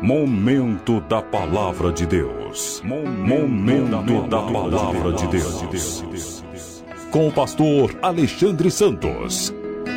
Momento da Palavra de Deus. Momento da Palavra de Deus. Com o pastor Alexandre Santos.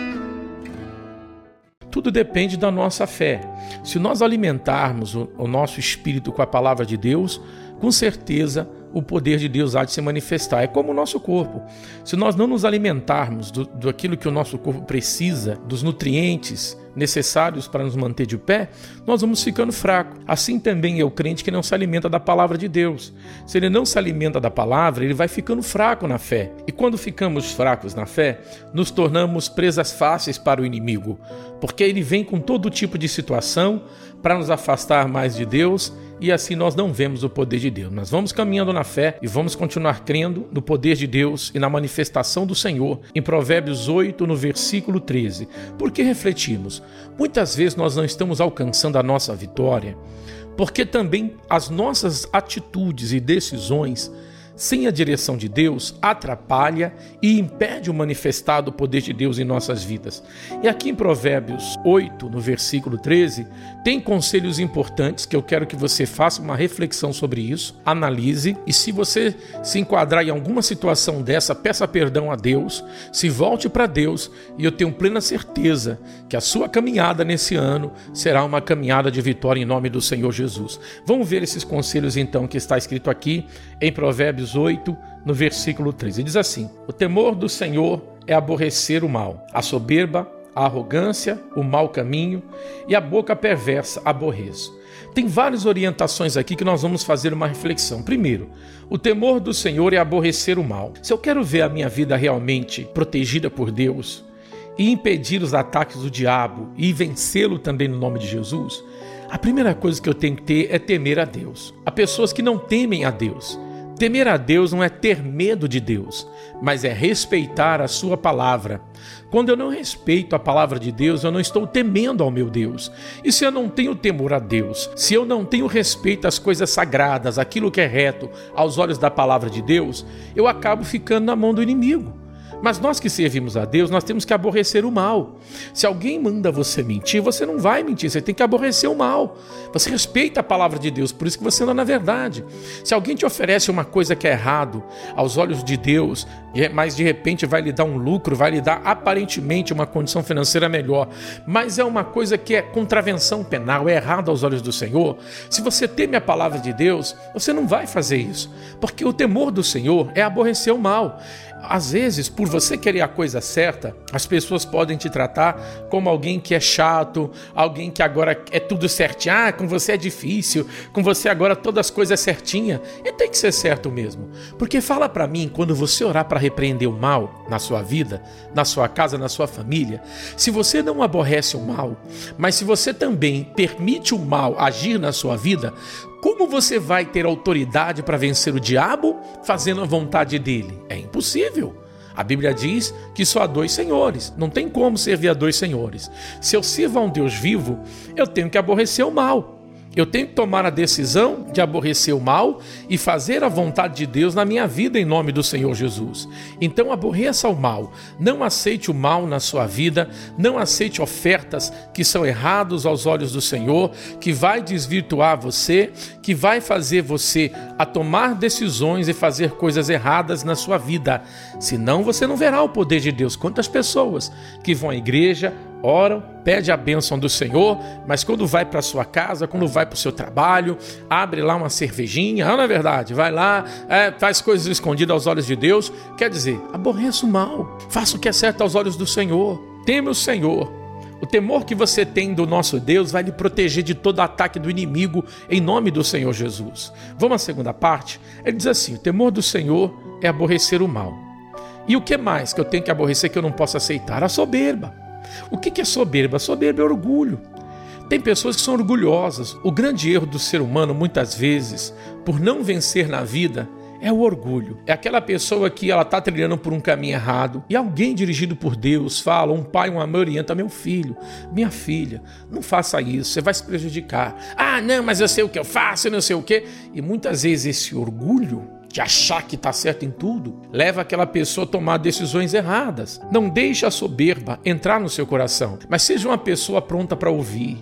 Tudo depende da nossa fé. Se nós alimentarmos o nosso espírito com a palavra de Deus, com certeza o poder de Deus há de se manifestar. É como o nosso corpo. Se nós não nos alimentarmos daquilo que o nosso corpo precisa, dos nutrientes necessários para nos manter de pé, nós vamos ficando fracos. Assim também é o crente que não se alimenta da palavra de Deus. Se ele não se alimenta da palavra, ele vai ficando fraco na fé. E quando ficamos fracos na fé, nos tornamos presas fáceis para o inimigo, porque ele vem com todo tipo de situação para nos afastar mais de Deus, e assim nós não vemos o poder de Deus. Nós vamos caminhando na fé e vamos continuar crendo no poder de Deus e na manifestação do Senhor. Em Provérbios 8, no versículo 13. Por que refletimos? Muitas vezes nós não estamos alcançando a nossa vitória, porque também as nossas atitudes e decisões sem a direção de Deus, atrapalha e impede o manifestar do poder de Deus em nossas vidas. E aqui em Provérbios 8, no versículo 13, tem conselhos importantes que eu quero que você faça uma reflexão sobre isso, analise, e se você se enquadrar em alguma situação dessa, peça perdão a Deus, se volte para Deus, e eu tenho plena certeza que a sua caminhada nesse ano será uma caminhada de vitória em nome do Senhor Jesus. Vamos ver esses conselhos então que está escrito aqui em Provérbios 8, no versículo 13. Diz assim: o temor do Senhor é aborrecer o mal, a soberba, a arrogância, o mau caminho e a boca perversa aborreço. Tem várias orientações aqui que nós vamos fazer uma reflexão. Primeiro, o temor do Senhor é aborrecer o mal. Se eu quero ver a minha vida realmente protegida por Deus e impedir os ataques do diabo e vencê-lo também no nome de Jesus, a primeira coisa que eu tenho que ter é temer a Deus. Há pessoas que não temem a Deus. Temer a Deus não é ter medo de Deus, mas é respeitar a sua palavra. Quando eu não respeito a palavra de Deus, eu não estou temendo ao meu Deus. E se eu não tenho temor a Deus, se eu não tenho respeito às coisas sagradas, aquilo que é reto aos olhos da palavra de Deus, eu acabo ficando na mão do inimigo. Mas nós que servimos a Deus, nós temos que aborrecer o mal. Se alguém manda você mentir, você não vai mentir, você tem que aborrecer o mal. Você respeita a palavra de Deus, por isso que você anda na verdade. Se alguém te oferece uma coisa que é errado aos olhos de Deus, mas de repente vai lhe dar um lucro, vai lhe dar aparentemente uma condição financeira melhor, mas é uma coisa que é contravenção penal, é errado aos olhos do Senhor, se você teme a palavra de Deus, você não vai fazer isso, porque o temor do Senhor é aborrecer o mal. Às vezes, por você querer a coisa certa, as pessoas podem te tratar como alguém que é chato, alguém que agora é tudo certinho. Ah, com você é difícil, com você agora todas as coisas é certinha. E tem que ser certo mesmo. Porque fala pra mim, quando você orar para repreender o mal na sua vida, na sua casa, na sua família, se você não aborrece o mal, mas se você também permite o mal agir na sua vida, como você vai ter autoridade para vencer o diabo fazendo a vontade dele? É impossível. A Bíblia diz que só há dois senhores. Não tem como servir a dois senhores. Se eu sirvo a um Deus vivo, eu tenho que aborrecer o mal. Eu tenho que tomar a decisão de aborrecer o mal e fazer a vontade de Deus na minha vida em nome do Senhor Jesus. Então aborreça o mal, não aceite o mal na sua vida, não aceite ofertas que são erradas aos olhos do Senhor, que vai desvirtuar você, que vai fazer você a tomar decisões e fazer coisas erradas na sua vida. Senão você não verá o poder de Deus. Quantas pessoas que vão à igreja, oram, pede a bênção do Senhor, mas quando vai para sua casa, quando vai para o seu trabalho, abre lá uma cervejinha, não é verdade? Vai lá, faz coisas escondidas aos olhos de Deus. Quer dizer, aborreça o mal, faça o que é certo aos olhos do Senhor, teme o Senhor. O temor que você tem do nosso Deus vai lhe proteger de todo ataque do inimigo em nome do Senhor Jesus. Vamos à segunda parte? Ele diz assim: o temor do Senhor é aborrecer o mal. E o que mais que eu tenho que aborrecer que eu não posso aceitar? A soberba. O que é soberba? Soberba é orgulho. Tem pessoas que são orgulhosas. O grande erro do ser humano, muitas vezes, por não vencer na vida, é o orgulho. É aquela pessoa que ela está trilhando por um caminho errado e alguém dirigido por Deus fala, um pai, uma mãe orienta: meu filho, minha filha, não faça isso, você vai se prejudicar. Ah, não, mas eu sei o que eu faço, eu não sei o quê. E muitas vezes esse orgulho de achar que está certo em tudo, leva aquela pessoa a tomar decisões erradas. Não deixe a soberba entrar no seu coração, mas seja uma pessoa pronta para ouvir.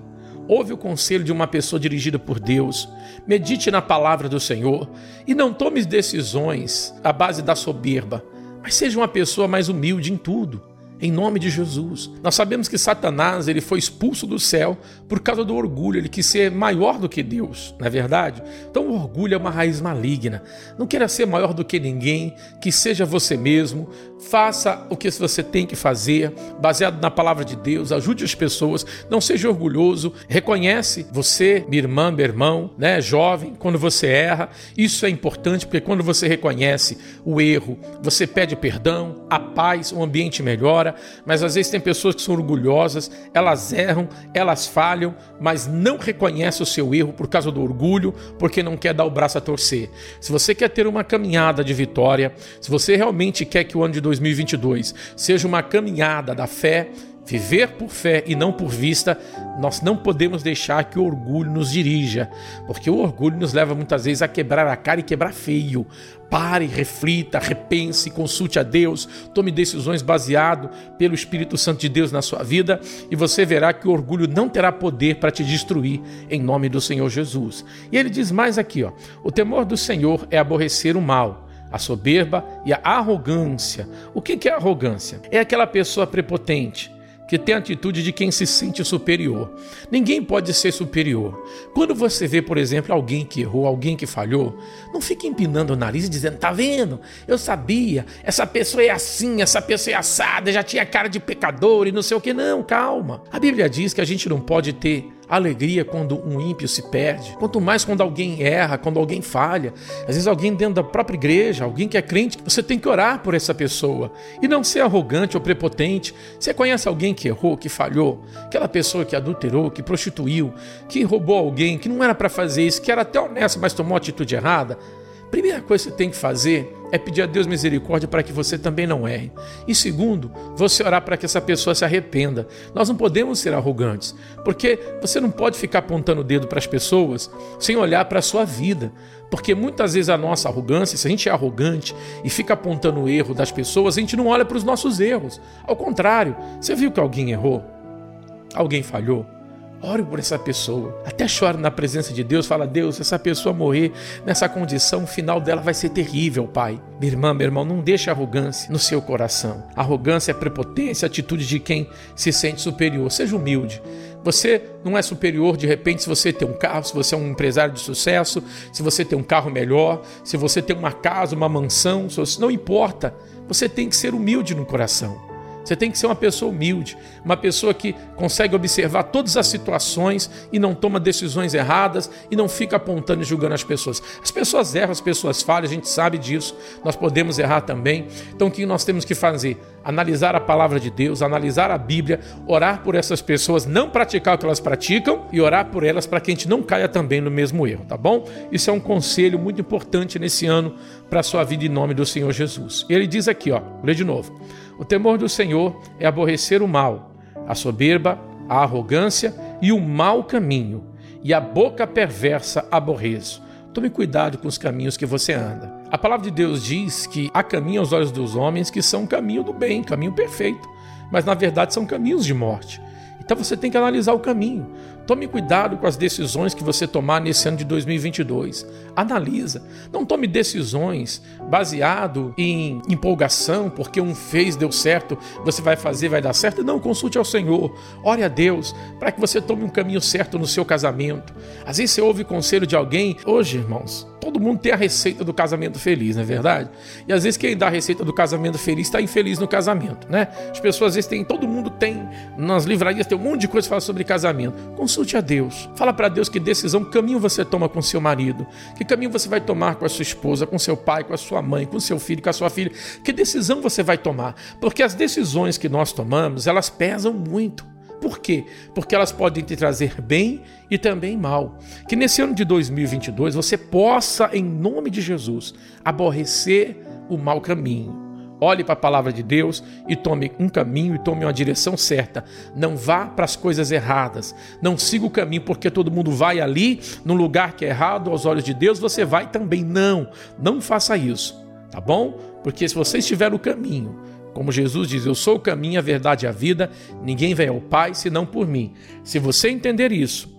ouve o conselho de uma pessoa dirigida por Deus, medite na palavra do Senhor e não tome decisões à base da soberba, mas seja uma pessoa mais humilde em tudo. Em nome de Jesus. Nós sabemos que Satanás ele foi expulso do céu por causa do orgulho. Ele quis ser maior do que Deus, não é verdade? Então o orgulho é uma raiz maligna. Não queira ser maior do que ninguém, que seja você mesmo. Faça o que você tem que fazer, baseado na palavra de Deus. Ajude as pessoas, não seja orgulhoso. Reconhece você, minha irmã, meu irmão, né, jovem, quando você erra. Isso é importante porque quando você reconhece o erro, você pede perdão, a paz, um ambiente melhora. Mas às vezes tem pessoas que são orgulhosas, elas erram, elas falham, mas não reconhecem o seu erro por causa do orgulho, porque não quer dar o braço a torcer. Se você quer ter uma caminhada de vitória, se você realmente quer que o ano de 2022 seja uma caminhada da fé, viver por fé e não por vista, nós não podemos deixar que o orgulho nos dirija, porque o orgulho nos leva muitas vezes a quebrar a cara e quebrar feio. Pare, reflita, repense, consulte a Deus, tome decisões baseado pelo Espírito Santo de Deus na sua vida e você verá que o orgulho não terá poder para te destruir em nome do Senhor Jesus. E ele diz mais aqui, o temor do Senhor é aborrecer o mal, a soberba e a arrogância. O que é arrogância? É aquela pessoa prepotente, que tem a atitude de quem se sente superior. Ninguém pode ser superior. Quando você vê, por exemplo, alguém que errou, alguém que falhou, não fique empinando o nariz e dizendo, tá vendo? Eu sabia, essa pessoa é assim, essa pessoa é assada, já tinha cara de pecador e não sei o que. Não, calma. A Bíblia diz que a gente não pode ter alegria quando um ímpio se perde, quanto mais quando alguém erra, quando alguém falha. Às vezes alguém dentro da própria igreja, alguém que é crente, você tem que orar por essa pessoa e não ser arrogante ou prepotente. Você conhece alguém que errou, que falhou, aquela pessoa que adulterou, que prostituiu, que roubou alguém, que não era para fazer isso, que era até honesto, mas tomou atitude errada? Primeira coisa que você tem que fazer é pedir a Deus misericórdia para que você também não erre. E segundo, você orar para que essa pessoa se arrependa. Nós não podemos ser arrogantes, porque você não pode ficar apontando o dedo para as pessoas sem olhar para a sua vida. Porque muitas vezes a nossa arrogância, se a gente é arrogante e fica apontando o erro das pessoas, a gente não olha para os nossos erros. Ao contrário, você viu que alguém errou? Alguém falhou? Ore por essa pessoa, até chore na presença de Deus, fala, Deus, se essa pessoa morrer nessa condição, o final dela vai ser terrível, Pai. Minha irmã, meu irmão, não deixe arrogância no seu coração. Arrogância é prepotência, atitude de quem se sente superior. Seja humilde. Você não é superior de repente se você tem um carro, se você é um empresário de sucesso, se você tem um carro melhor, se você tem uma casa, uma mansão, não importa. Você tem que ser humilde no coração. Você tem que ser uma pessoa humilde, uma pessoa que consegue observar todas as situações e não toma decisões erradas e não fica apontando e julgando as pessoas. As pessoas erram, as pessoas falham, a gente sabe disso, nós podemos errar também. Então o que nós temos que fazer? Analisar a palavra de Deus, analisar a Bíblia, orar por essas pessoas, não praticar o que elas praticam e orar por elas para que a gente não caia também no mesmo erro, tá bom? Isso é um conselho muito importante nesse ano para a sua vida em nome do Senhor Jesus. E ele diz aqui, vou ler de novo. O temor do Senhor é aborrecer o mal, a soberba, a arrogância e o mau caminho, e a boca perversa aborreço. Tome cuidado com os caminhos que você anda. A palavra de Deus diz que há caminho aos olhos dos homens que são caminho do bem, caminho perfeito, mas na verdade são caminhos de morte. Então você tem que analisar o caminho. Tome cuidado com as decisões que você tomar nesse ano de 2022. Analisa. Não tome decisões baseado em empolgação, porque um fez, deu certo, você vai fazer, vai dar certo. Não, consulte ao Senhor. Ore a Deus para que você tome um caminho certo no seu casamento. Às vezes você ouve conselho de alguém. Hoje, irmãos, todo mundo tem a receita do casamento feliz, não é verdade? E às vezes quem dá a receita do casamento feliz está infeliz no casamento, né? As pessoas às vezes têm, todo mundo tem, nas livrarias tem um monte de coisa que fala sobre casamento. Consulte a Deus. Fala para Deus que decisão, que caminho você toma com seu marido, que caminho você vai tomar com a sua esposa, com seu pai, com a sua mãe, com seu filho, com a sua filha. Que decisão você vai tomar? Porque as decisões que nós tomamos, elas pesam muito. Por quê? Porque elas podem te trazer bem e também mal. Que nesse ano de 2022 você possa, em nome de Jesus, aborrecer o mau caminho. Olhe para a palavra de Deus e tome um caminho e tome uma direção certa. Não vá para as coisas erradas. Não siga o caminho porque todo mundo vai ali, num lugar que é errado aos olhos de Deus, você vai também. Não faça isso, tá bom? Porque se você estiver no caminho, como Jesus diz, eu sou o caminho, a verdade e a vida, ninguém vem ao Pai senão por mim. Se você entender isso,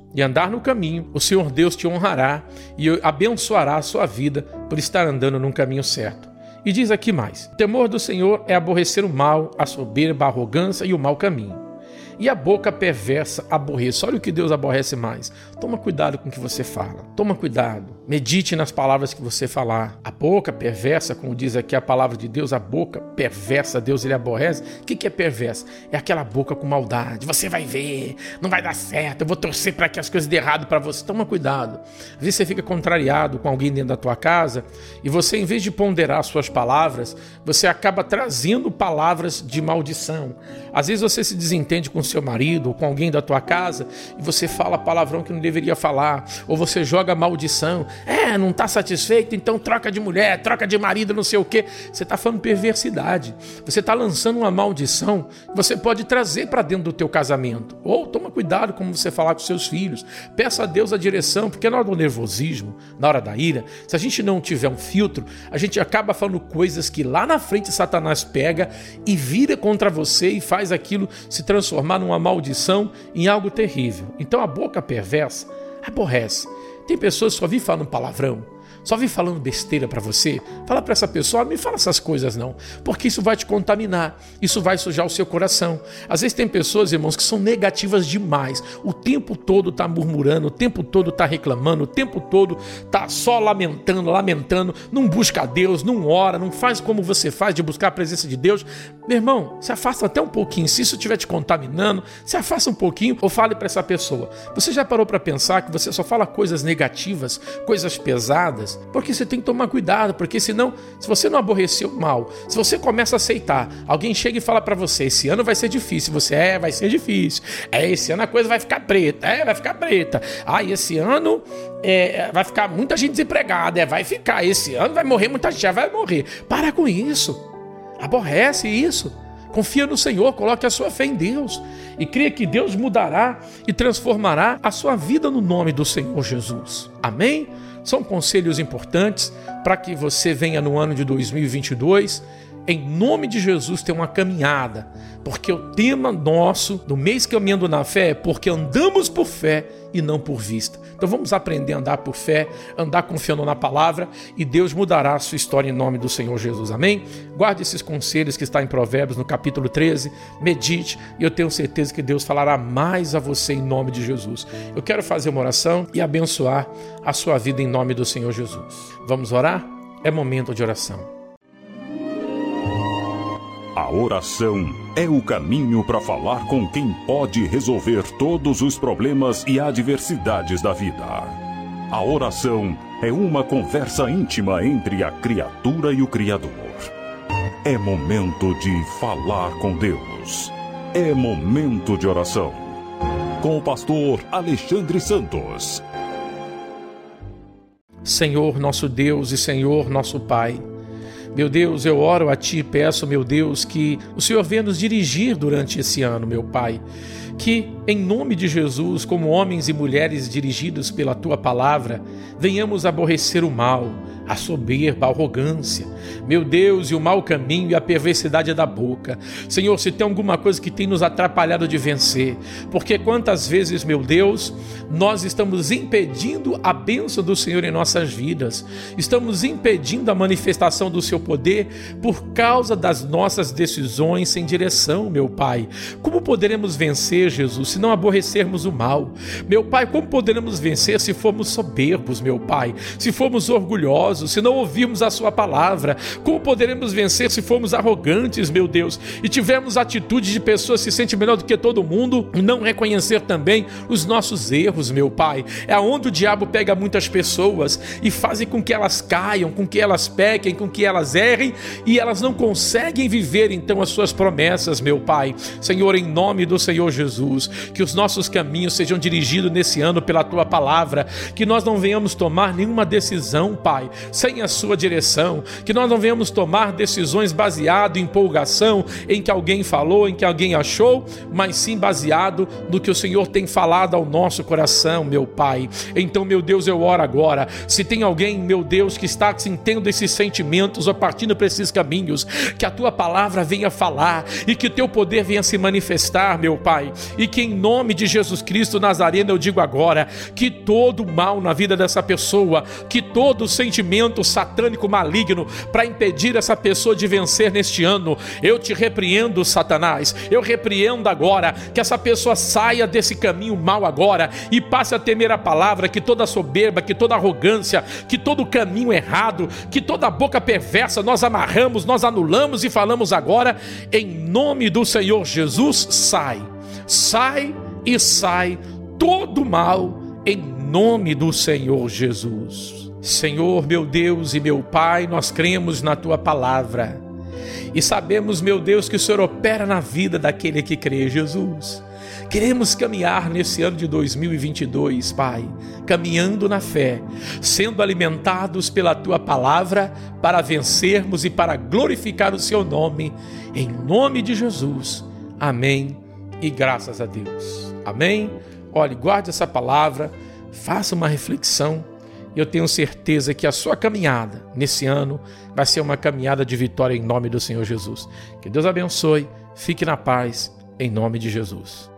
e andar no caminho, o Senhor Deus te honrará e abençoará a sua vida por estar andando num caminho certo. E diz aqui mais: o temor do Senhor é aborrecer o mal, a soberba, a arrogância e o mau caminho. E a boca perversa aborrece. Olha o que Deus aborrece mais. Toma cuidado com o que você fala. Toma cuidado. Medite nas palavras que você falar. A boca perversa, como diz aqui a palavra de Deus, a boca perversa, Deus ele aborrece. O que é perversa? É aquela boca com maldade. Você vai ver, não vai dar certo, eu vou torcer para que as coisas dêem errado para você. Toma cuidado. Às vezes você fica contrariado com alguém dentro da tua casa e você, em vez de ponderar suas palavras, você acaba trazendo palavras de maldição. Às vezes você se desentende com seu marido ou com alguém da tua casa e você fala palavrão que não deveria falar, ou você joga maldição. Não está satisfeito, então troca de mulher, troca de marido, não sei o quê. Você está falando perversidade. Você está lançando uma maldição que você pode trazer para dentro do teu casamento. Ou toma cuidado como você falar com seus filhos. Peça a Deus a direção, porque na hora do nervosismo, na hora da ira, se a gente não tiver um filtro, a gente acaba falando coisas que lá na frente Satanás pega e vira contra você e faz aquilo se transformar numa maldição, em algo terrível. Então a boca perversa aborrece. Tem pessoas que só vivem falando palavrão, só vivem falando besteira para você. Fala para essa pessoa: não me fala essas coisas não, porque isso vai te contaminar, isso vai sujar o seu coração. Às vezes tem pessoas, irmãos, que são negativas demais, o tempo todo tá murmurando, o tempo todo tá reclamando, o tempo todo tá só lamentando, não busca a Deus, não ora, não faz como você faz de buscar a presença de Deus. Meu irmão, se afasta até um pouquinho. Se isso estiver te contaminando, se afasta um pouquinho ou fale para essa pessoa: você já parou para pensar que você só fala coisas negativas, coisas pesadas? Porque você tem que tomar cuidado, porque senão, se você não aborrecer o mal, se você começa a aceitar, alguém chega e fala para você: esse ano vai ser difícil. Você: vai ser difícil. Esse ano a coisa vai ficar preta. Vai ficar preta. Esse ano vai ficar muita gente desempregada. Vai ficar. Esse ano vai morrer muita gente. Já vai morrer. Para com isso. Aborrece isso. Confia no Senhor, coloque a sua fé em Deus e creia que Deus mudará e transformará a sua vida no nome do Senhor Jesus. Amém? São conselhos importantes para que você venha no ano de 2022, em nome de Jesus, ter uma caminhada, porque o tema nosso do mês Caminhando na Fé é porque andamos por fé e não por vista. Então vamos aprender a andar por fé, andar confiando na palavra, e Deus mudará a sua história em nome do Senhor Jesus. Amém? Guarde esses conselhos que está em Provérbios, no capítulo 13, medite, e eu tenho certeza que Deus falará mais a você em nome de Jesus. Eu quero fazer uma oração e abençoar a sua vida em nome do Senhor Jesus. Vamos orar? É momento de oração. A oração é o caminho para falar com quem pode resolver todos os problemas e adversidades da vida. A oração é uma conversa íntima entre a criatura e o Criador. É momento de falar com Deus. É momento de oração. Com o pastor Alexandre Santos. Senhor nosso Deus e Senhor nosso Pai, meu Deus, eu oro a Ti e peço, meu Deus, que o Senhor venha nos dirigir durante esse ano, meu Pai. Que, em nome de Jesus, como homens e mulheres dirigidos pela Tua palavra, venhamos aborrecer o mal, a soberba, a arrogância, meu Deus, e o mau caminho e a perversidade da boca. Senhor, se tem alguma coisa que tem nos atrapalhado de vencer, porque quantas vezes, meu Deus, nós estamos impedindo a bênção do Senhor em nossas vidas, estamos impedindo a manifestação do Seu poder por causa das nossas decisões sem direção, meu Pai. Como poderemos vencer, Jesus, se não aborrecermos o mal? Meu Pai, como poderemos vencer se formos soberbos, meu Pai? Se formos orgulhosos, se não ouvirmos a Sua palavra? Como poderemos vencer se formos arrogantes, meu Deus, e tivermos atitude de pessoas que se sentem melhor do que todo mundo e não reconhecer também os nossos erros, meu Pai? É onde o diabo pega muitas pessoas e faz com que elas caiam, com que elas pequem, com que elas errem, e elas não conseguem viver então as Suas promessas, meu Pai. Senhor, em nome do Senhor Jesus, que os nossos caminhos sejam dirigidos nesse ano pela Tua palavra, que nós não venhamos tomar nenhuma decisão, Pai, sem a sua direção, que nós não venhamos tomar decisões baseado em empolgação, em que alguém falou, em que alguém achou, mas sim baseado no que o Senhor tem falado ao nosso coração, meu Pai. Então, meu Deus, eu oro agora, se tem alguém, meu Deus, que está sentindo esses sentimentos ou partindo para esses caminhos, que a tua palavra venha falar e que o teu poder venha se manifestar, meu Pai, e que em nome de Jesus Cristo Nazareno eu digo agora, que todo mal na vida dessa pessoa, que todo sentimento satânico maligno para impedir essa pessoa de vencer neste ano, eu te repreendo, Satanás, eu repreendo agora, que essa pessoa saia desse caminho mal agora e passe a temer a palavra, que toda soberba, que toda arrogância, que todo caminho errado, que toda boca perversa nós amarramos, nós anulamos e falamos agora, em nome do Senhor Jesus, sai e sai todo mal, em nome do Senhor Jesus. Senhor, meu Deus e meu Pai, nós cremos na tua palavra e sabemos, meu Deus, que o Senhor opera na vida daquele que crê, Jesus. Queremos caminhar nesse ano de 2022, Pai, caminhando na fé, sendo alimentados pela Tua palavra para vencermos e para glorificar o Seu nome, em nome de Jesus. Amém e graças a Deus. Amém? Olhe, guarde essa palavra, faça uma reflexão. Eu tenho certeza que a sua caminhada nesse ano vai ser uma caminhada de vitória em nome do Senhor Jesus. Que Deus abençoe, fique na paz, em nome de Jesus.